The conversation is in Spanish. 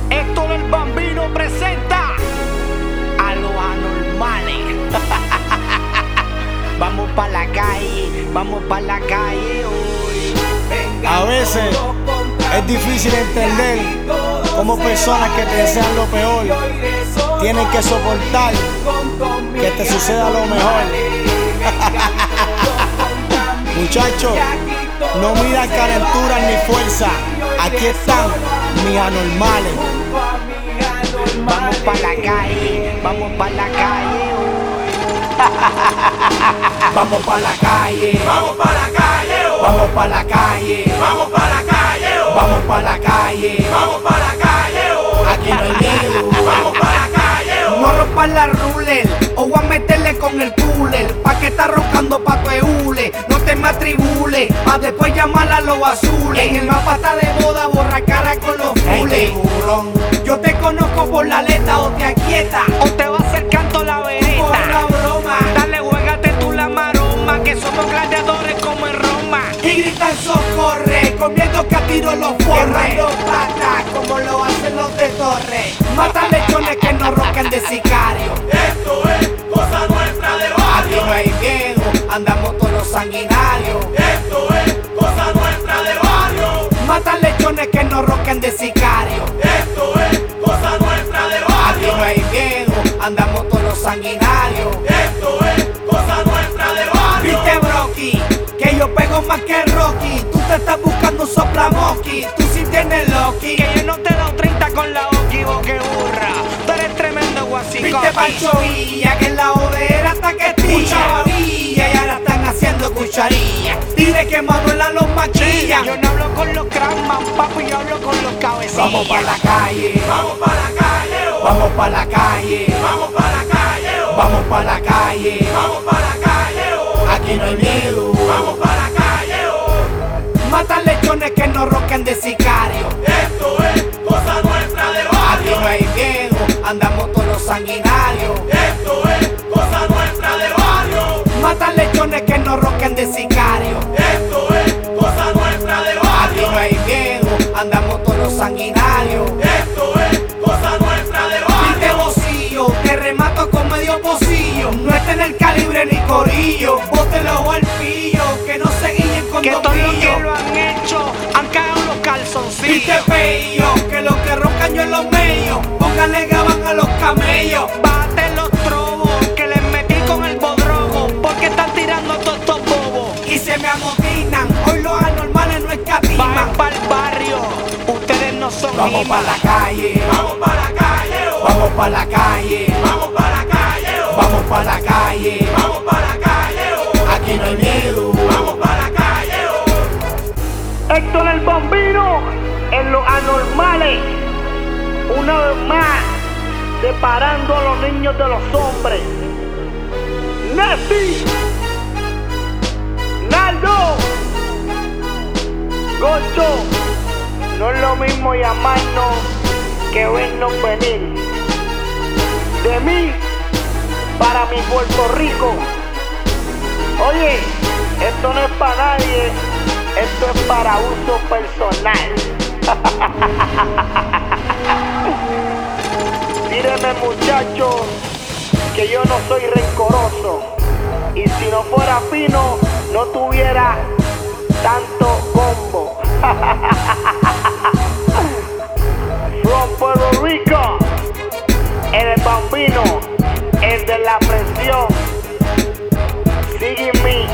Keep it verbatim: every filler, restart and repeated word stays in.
Héctor el Bambino presenta a los anormales. Vamos pa' la calle, vamos pa' la calle hoy. A veces es difícil entender cómo personas que te desean lo peor tienen que soportar que te suceda lo mejor. Muchachos, no miran calenturas ni fuerza. Aquí están mis anormales. Vamos pa' la calle, vamos pa' la calle hoy. Vamos pa' la calle, Vamos pa' la calle, oh. vamos pa' la calle, Vamos pa' la calle, oh. vamos pa' la calle. Vamos pa' la calle, oh. Aquí no hay miedo. Vamos pa' la calle, oh. No rompan la ruler o voy a meterle con el cooler. Pa' que está roncando pa' tu hule. No te me atribules, pa' después llamar a los azules. En el mapa está de boda, borra cara con los fules. Yo te conozco por la letra o te aquieta O te va a hacer canto la por vereta. la broma. Dale, juégate tú la maroma, que somos gladiadores como en Roma. Y gritan socorre, comiendo que a tiro los forres. Los patas como lo hacen los de Torre. Matan lechones que no roncan de sicario. Esto es cosa nuestra de Aquí barrio. no hay miedo, andamos todos los sanguinarios. Esto es cosa nuestra de barrio. Matan lechones que no roncan de sicario. Esto es cosa nuestra de Aquí no barrio. hay miedo, andamos todos los sanguinarios. Esto es cosa nuestra de barrio. Viste Brocky, que yo pego más que Rocky. Tú te estás buscando un soplamoqui, tú sí tienes Loki. Que yo no te he dado treinta con la Oki, boque burra. Tú eres tremendo guasicoqui. Viste Pancho Villa, que en la odera hasta que tilla Villa y ahora están haciendo cucharilla. Dile que Manuela los maquilla. Yo no hablo con los crackman, papi, yo hablo con los cabecillas. Vamos pa' la calle, Vamos pa' la calle, oh. vamos pa' la calle, Vamos pa' la calle, oh. vamos pa' la calle. Vamos pa' la calle, oh. Aquí no hay miedo, Vamos pa' la calle, oh. matan lechones que no roncan de sicario. Esto es cosa nuestra de Aquí no barrio. hay miedo, andamos todos los sanguinarios. Esto es cosa nuestra de barrio. Matan lechones que no roncan de sicario. Esto es cosa nuestra de Aquí barrio. no hay miedo, andamos todos los sanguinarios. Esto es cosa nuestra de Viste barrio. bocillo, te remato con medio pocillo. No está en el calibre ni corillo. Bótelo al pillo, que no se guillen con Que dos todo lo que pillos. lo han hecho, han cagado los Viste calzoncillos. feillo, que los que roncan yo en los medios. Pónganle gaban a los camellos. Bate los trobos, que les metí con el bodrogo. Porque están tirando a todos estos bobos. Y se me amotinan, hoy los anormales no Bajen escatiman. pa'l barrio, ustedes no son Vamos pa' la calle, Vamos pa' la calle, oh. vamos pa' la calle, Vamos pa' la calle, oh. vamos pa' la calle. Vamos pa' la calle, oh. Aquí no hay miedo, Vamos pa' la calle, oh. Héctor el Bambino en los anormales. Una vez más, separando a los niños de los hombres. Nesty, Naldo, Gocho, no es lo mismo llamarnos que vernos venir. De mí para mi Puerto Rico. Oye, esto no es para nadie, esto es para uso personal. Mírenme muchachos, que yo no soy rencoroso. Y si no fuera fino, no tuviera tanto combo. From Puerto Rico, el Bambino, el de la presión. Sigue me.